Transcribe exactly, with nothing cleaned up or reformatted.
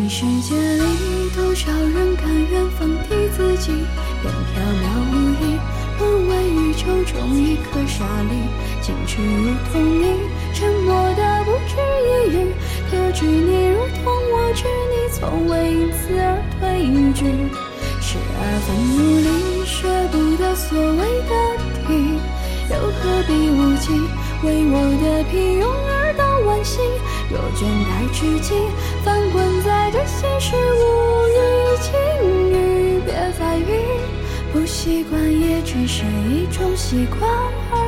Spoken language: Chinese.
世界里多少人甘愿放低自己，便缥缈无依，沦为宇宙中一颗沙粒。矜持如同你，沉默的不值一语，可知你如同我知你，从未因此而退一句。时而愤怒里学不得所谓的题，又何必无忌，为我的平庸而道惋惜。若倦怠至极，翻滚在这现实无语境遇，别在意，不习惯也只是一种习惯而